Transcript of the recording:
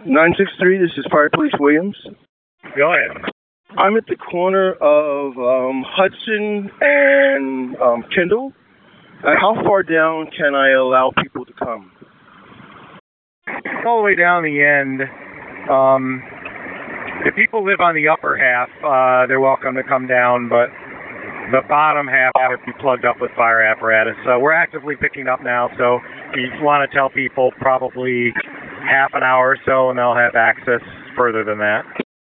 963, this is Fire Police Williams. Go ahead. I'm at the corner of Hudson and Kendall. How far down can I allow people to come? All the way down the end. If people live on the upper half, they're welcome to come down, but the bottom half ought to be plugged up with fire apparatus. We're actively picking up now, so you want to tell people probably half an hour or so, and they'll have access further than that.